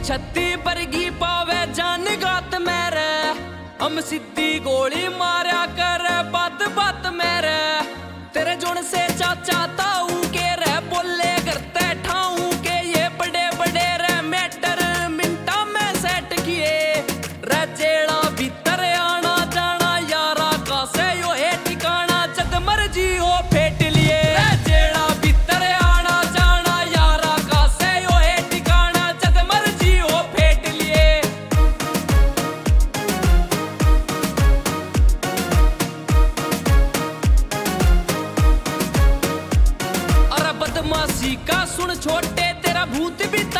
छत्ती बरगी पावे जान गात मेरे, हम सीधी गोली मारा कर बात बात मेरे। तेरे जोन से चाचा ताऊ के रे बोले करते ठाऊ के ये बड़े बड़े रे मैटर मिनटा में सेट किए रे। जेड़ा भीतर आना जाना यारा का से यो है ठिकाना, जद मर्जी हो फेट लिए। जेड़ा भीतर आना जाना यारा का से यो है ठिकाना, जद मर्जी हो फेट लिए। अरे बदमाशी का सुन छोटे तेरा भूत भी